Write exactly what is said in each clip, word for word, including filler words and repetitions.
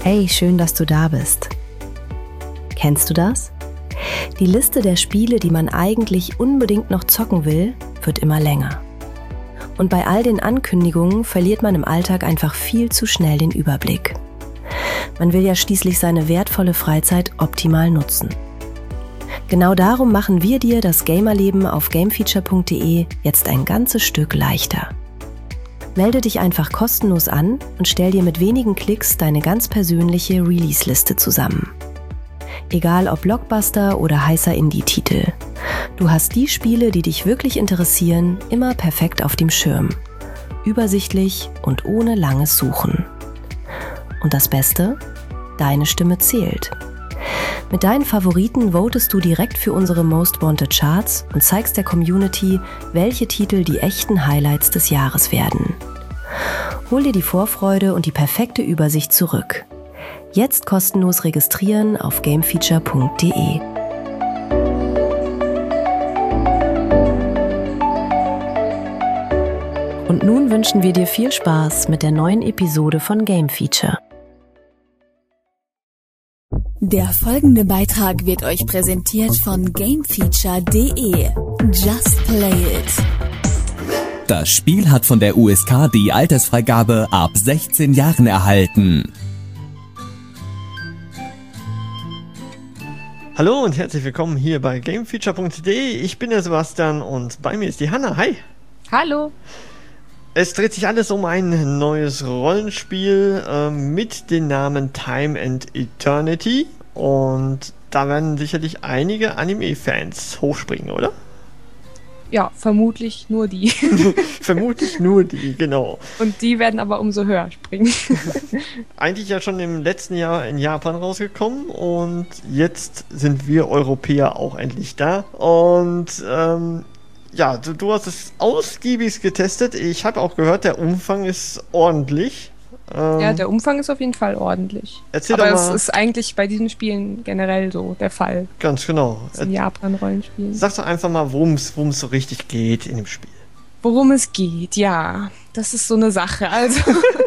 Hey, schön, dass du da bist. Kennst du das? Die Liste der Spiele, die man eigentlich unbedingt noch zocken will, wird immer länger. Und bei all den Ankündigungen verliert man im Alltag einfach viel zu schnell den Überblick. Man will ja schließlich seine wertvolle Freizeit optimal nutzen. Genau darum machen wir dir das Gamerleben auf gamefeature punkt de jetzt ein ganzes Stück leichter. Melde dich einfach kostenlos an und stell dir mit wenigen Klicks deine ganz persönliche Release-Liste zusammen. Egal ob Blockbuster oder heißer Indie-Titel. Du hast die Spiele, die dich wirklich interessieren, immer perfekt auf dem Schirm. Übersichtlich und ohne langes Suchen. Und das Beste? Deine Stimme zählt. Mit deinen Favoriten votest du direkt für unsere Most Wanted Charts und zeigst der Community, welche Titel die echten Highlights des Jahres werden. Hol dir die Vorfreude und die perfekte Übersicht zurück. Jetzt kostenlos registrieren auf gamefeature punkt de. Und nun wünschen wir dir viel Spaß mit der neuen Episode von Game Feature. Der folgende Beitrag wird euch präsentiert von gamefeature punkt de. Just play it. Das Spiel hat von der U S K die Altersfreigabe ab sechzehn Jahren erhalten. Hallo und herzlich willkommen hier bei gamefeature punkt de. Ich bin der Sebastian und bei mir ist die Hanna. Hi! Hallo! Es dreht sich alles um ein neues Rollenspiel äh, mit dem Namen Time and Eternity und da werden sicherlich einige Anime-Fans hochspringen, oder? Ja, vermutlich nur die. Vermutlich nur die, genau. Und die werden aber umso höher springen. Eigentlich ja schon im letzten Jahr in Japan rausgekommen und jetzt sind wir Europäer auch endlich da und ähm, ja, du, du hast es ausgiebig getestet. Ich habe auch gehört, der Umfang ist ordentlich. Ähm, ja, der Umfang ist auf jeden Fall ordentlich. Erzähl Aber doch es mal, ist eigentlich bei diesen Spielen generell so der Fall. Ganz genau. In Japan-Rollenspielen. Sag doch einfach mal, worum es so richtig geht in dem Spiel. Worum es geht, ja. Das ist so eine Sache. Also,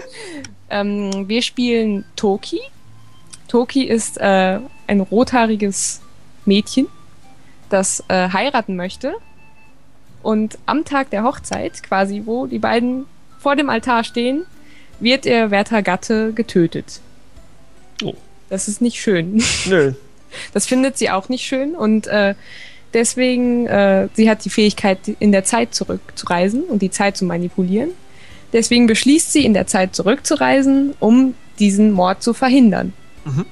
ähm, wir spielen Toki. Toki ist äh, ein rothaariges Mädchen, das äh, heiraten möchte. Und am Tag der Hochzeit, quasi, wo die beiden vor dem Altar stehen, wird ihr werter Gatte getötet. Oh. Das ist nicht schön. Nö. Das findet sie auch nicht schön und äh, deswegen, äh, sie hat die Fähigkeit, in der Zeit zurückzureisen und die Zeit zu manipulieren. Deswegen beschließt sie, in der Zeit zurückzureisen, um diesen Mord zu verhindern. Mhm.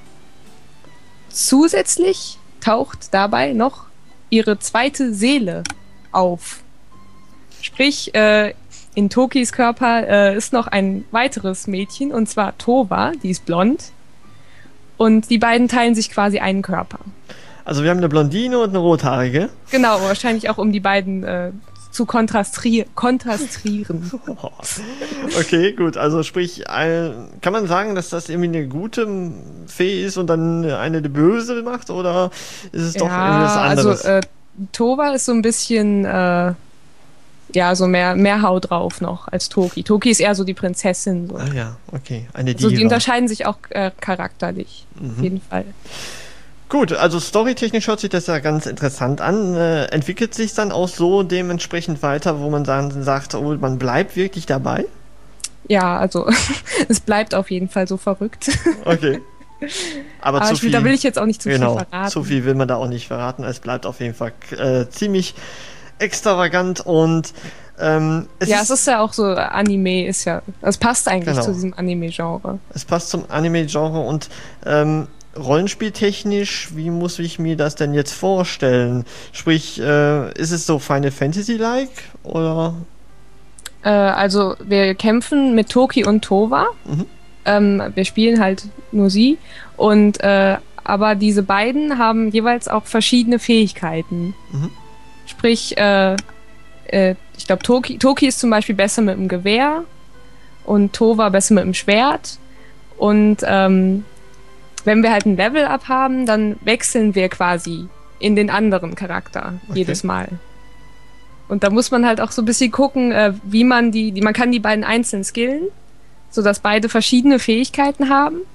Zusätzlich taucht dabei noch ihre zweite Seele auf. Sprich, äh, in Tokis Körper äh, ist noch ein weiteres Mädchen, und zwar Tova, die ist blond. Und die beiden teilen sich quasi einen Körper. Also wir haben eine Blondine und eine Rothaarige. Genau, wahrscheinlich auch um die beiden äh, zu kontrastri- kontrastieren. Okay, gut. Also sprich, äh, kann man sagen, dass das irgendwie eine gute Fee ist und dann eine die böse macht? Oder ist es doch ja, irgendwie was anderes? Also, äh, Tova ist so ein bisschen, äh, ja, so mehr, mehr Hau drauf noch als Toki. Toki ist eher so die Prinzessin. So. Ah ja, okay. Eine Diva. Also die unterscheiden sich auch äh, charakterlich, Mhm. auf jeden Fall. Gut, also storytechnisch hört sich das ja ganz interessant an. Äh, entwickelt sich dann auch so dementsprechend weiter, wo man dann sagt, oh, man bleibt wirklich dabei? Ja, also es bleibt auf jeden Fall so verrückt. Okay. Aber, Aber zu ich, viel, da will ich jetzt auch nicht zu genau, viel verraten. zu viel will man da auch nicht verraten. Es bleibt auf jeden Fall äh, ziemlich extravagant und ähm, es ja, ist, es ist ja auch so, Anime ist ja, es passt eigentlich Genau. zu diesem Anime-Genre. es passt zum Anime-Genre und ähm, Rollenspieltechnisch, wie muss ich mir das denn jetzt vorstellen? Sprich, äh, ist es so Final Fantasy-like oder? Äh, also wir kämpfen mit Toki und Tova. Mhm. Ähm, wir spielen halt nur sie. Und äh, aber diese beiden haben jeweils auch verschiedene Fähigkeiten. Mhm. Sprich, äh, äh, ich glaube, Toki, Toki ist zum Beispiel besser mit dem Gewehr und Tova besser mit dem Schwert. Und ähm, wenn wir halt ein Level-Up haben, dann wechseln wir quasi in den anderen Charakter Okay. jedes Mal. Und da muss man halt auch so ein bisschen gucken, äh, wie man die, die, man kann die beiden einzeln skillen, sodass beide verschiedene Fähigkeiten haben.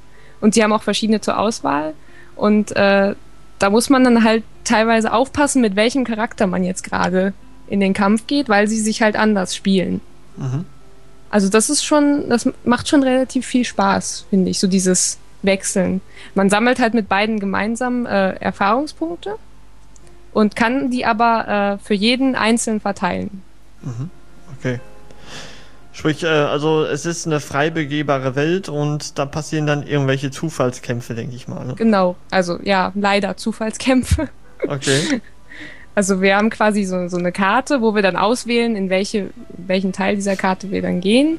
Und sie haben auch verschiedene zur Auswahl. Und äh, da muss man dann halt teilweise aufpassen, mit welchem Charakter man jetzt gerade in den Kampf geht, weil sie sich halt anders spielen. Mhm. Also das ist schon, das macht schon relativ viel Spaß, finde ich, so dieses Wechseln. Man sammelt halt mit beiden gemeinsam äh, Erfahrungspunkte und kann die aber äh, für jeden einzeln verteilen. Mhm. Okay. Sprich, äh, also es ist eine frei begehbare Welt und da passieren dann irgendwelche Zufallskämpfe, denke ich mal. Ne? Genau, also ja, leider Zufallskämpfe. Okay. Also wir haben quasi so, so eine Karte, wo wir dann auswählen, in welche, welchen Teil dieser Karte wir dann gehen.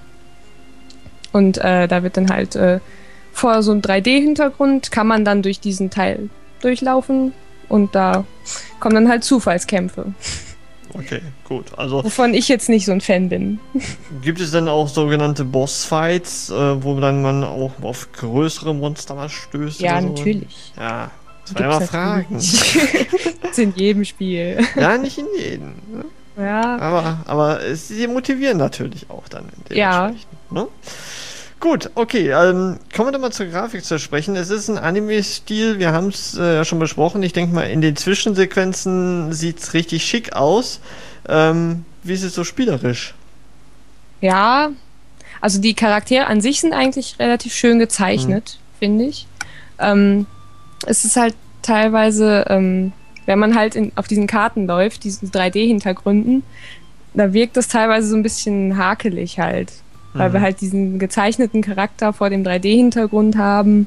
Und äh, da wird dann halt äh, vor so einem drei D-Hintergrund kann man dann durch diesen Teil durchlaufen und da kommen dann halt Zufallskämpfe. Okay, gut. Also wovon ich jetzt nicht so ein Fan bin. Gibt es denn auch sogenannte Bossfights, äh, wo dann man auch auf größere Monster mal stößt? Ja, oder so? Natürlich. Ja, das war ja mal Fragen. Das ist in jedem Spiel. Ja, nicht in jedem. Ne? Ja. Aber, aber es, sie motivieren natürlich auch dann. Ja. Ne? Gut, okay, ähm, kommen wir doch mal zur Grafik zu sprechen. Es ist ein Anime-Stil, wir haben es äh, ja schon besprochen. Ich denke mal, in den Zwischensequenzen sieht es richtig schick aus. Ähm, wie ist es so spielerisch? Ja, also die Charaktere an sich sind eigentlich relativ schön gezeichnet, mhm. finde ich. Ähm, es ist halt teilweise, ähm, wenn man halt in, auf diesen Karten läuft, diesen drei D-Hintergründen, da wirkt das teilweise so ein bisschen hakelig halt. Weil mhm. wir halt diesen gezeichneten Charakter vor dem drei D-Hintergrund haben.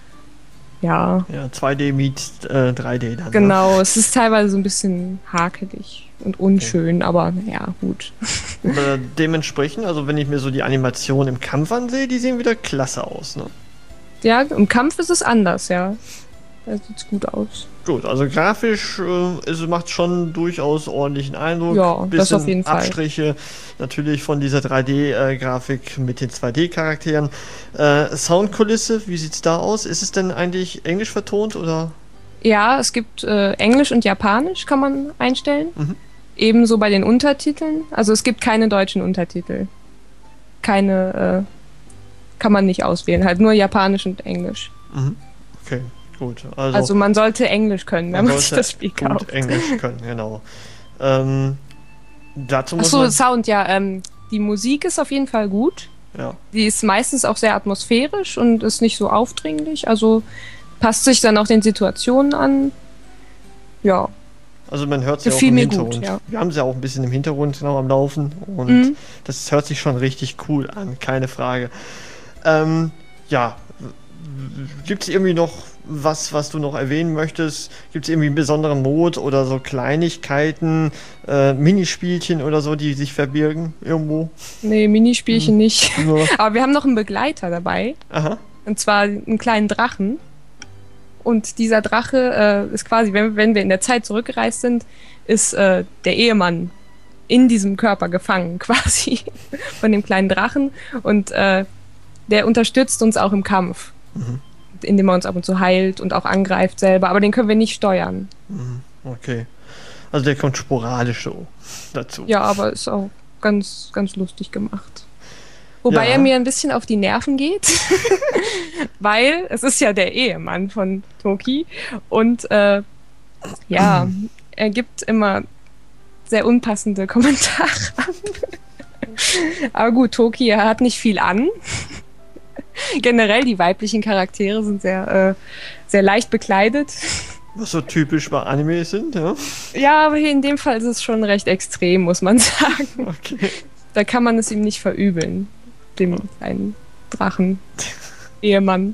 Ja. Ja, zwei D meets äh, drei D dann. Genau, ne? Es ist teilweise so ein bisschen hakelig und unschön, okay. aber naja, gut. Aber dementsprechend, also wenn ich mir so die Animation im Kampf ansehe, die sehen wieder klasse aus, ne? Ja, im Kampf ist es anders, ja. Da sieht's gut aus. Gut, also grafisch äh, es macht schon durchaus ordentlichen Eindruck. Ja, das auf jeden Fall. Abstriche natürlich von dieser drei D-Grafik mit den zwei D-Charakteren. Äh, Soundkulisse, wie sieht's da aus? Ist es denn eigentlich englisch vertont oder? Ja, es gibt äh, Englisch und Japanisch kann man einstellen. Mhm. Ebenso bei den Untertiteln. Also es gibt keine deutschen Untertitel. Keine, äh, kann man nicht auswählen. Halt nur Japanisch und Englisch. Mhm. Okay. Gut, also, also man sollte Englisch können, wenn man, man sich das Spiel gut kauft. Englisch können, genau. Ähm, dazu muss Achso, man Sound, ja. Ähm, die Musik ist auf jeden Fall gut. Ja. Die ist meistens auch sehr atmosphärisch und ist nicht so aufdringlich. Also passt sich dann auch den Situationen an. Ja. Also man hört sie auch Gefiel im mir Hintergrund. gut, ja. Wir haben sie auch ein bisschen im Hintergrund genau am Laufen und Mhm. das hört sich schon richtig cool an, keine Frage. Ähm, ja, gibt es irgendwie noch was, was du noch erwähnen möchtest? Gibt es irgendwie einen besonderen Mod oder so Kleinigkeiten, äh, Minispielchen oder so, die sich verbirgen irgendwo? Nee, Minispielchen Hm. nicht. Ja. Aber wir haben noch einen Begleiter dabei. Aha. Und zwar einen kleinen Drachen. Und dieser Drache äh, ist quasi, wenn, wenn wir in der Zeit zurückgereist sind, ist äh, der Ehemann in diesem Körper gefangen quasi von dem kleinen Drachen. Und äh, der unterstützt uns auch im Kampf. Mhm. Indem er uns ab und zu heilt und auch angreift selber, aber den können wir nicht steuern. Okay. Also der kommt sporadisch so dazu. Ja, aber ist auch ganz, ganz lustig gemacht. Wobei Ja. er mir ein bisschen auf die Nerven geht, weil es ist ja der Ehemann von Toki und äh, ja, er gibt immer sehr unpassende Kommentare an. Aber gut, Toki, er hat nicht viel an. Generell, die weiblichen Charaktere sind sehr, äh, sehr leicht bekleidet. Was so typisch bei Anime sind, ja? Ja, aber hier in dem Fall ist es schon recht extrem, muss man sagen. Okay. Da kann man es ihm nicht verübeln, dem kleinen Drachen. Ehemann.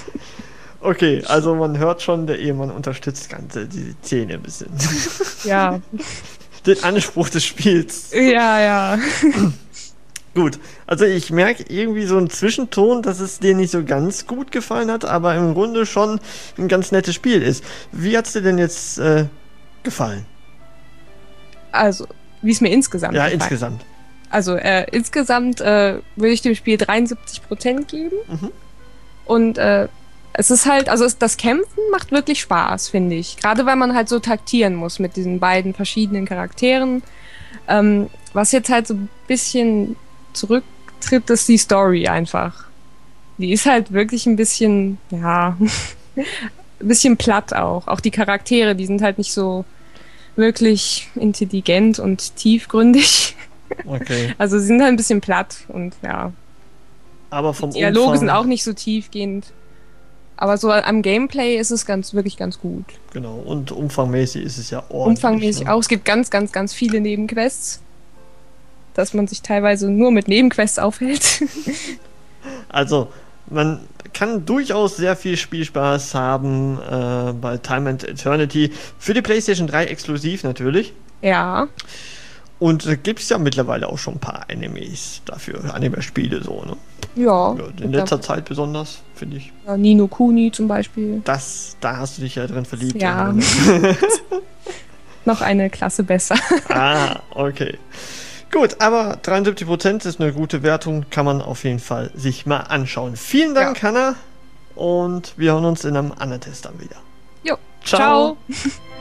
Okay, also man hört schon, der Ehemann unterstützt ganze die Szene ein bisschen. Ja. Den Anspruch des Spiels. Ja, ja. Gut, also ich merke irgendwie so einen Zwischenton, dass es dir nicht so ganz gut gefallen hat, aber im Grunde schon ein ganz nettes Spiel ist. Wie hat es dir denn jetzt äh, gefallen? Also, wie es mir insgesamt Ja, gefallen. insgesamt. Also, äh, insgesamt äh, würde ich dem Spiel dreiundsiebzig Prozent geben. Mhm. Und äh, es ist halt, also es, das Kämpfen macht wirklich Spaß, finde ich. Gerade weil man halt so taktieren muss mit diesen beiden verschiedenen Charakteren. Ähm, was jetzt halt so ein bisschen zurücktritt, ist die Story einfach. Die ist halt wirklich ein bisschen, ja, ein bisschen platt auch. Auch die Charaktere, die sind halt nicht so wirklich intelligent und tiefgründig. Okay. Also sie sind halt ein bisschen platt und ja. Aber vom Die Dialoge Umfang, sind auch nicht so tiefgehend. Aber so am Gameplay ist es ganz, wirklich ganz gut. Genau, und umfangmäßig ist es ja ordentlich. Umfangmäßig ne? auch. Es gibt ganz, ganz, ganz viele Nebenquests. Dass man sich teilweise nur mit Nebenquests aufhält. Also, man kann durchaus sehr viel Spielspaß haben äh, bei Time and Eternity. Für die PlayStation drei exklusiv natürlich. Ja. Und da gibt es ja mittlerweile auch schon ein paar Animes dafür, Anime-Spiele so, ne? Ja. Ja, in letzter Zeit besonders, finde ich. Ja, Ni no Kuni zum Beispiel. Das, da hast du dich ja drin verliebt. Ja. Noch eine Klasse besser. Ah, okay. Gut, aber dreiundsiebzig Prozent ist eine gute Wertung, kann man auf jeden Fall sich mal anschauen. Vielen Dank, Ja. Hanna, und wir hören uns in einem anderen Test dann wieder. Jo. Ciao. Ciao.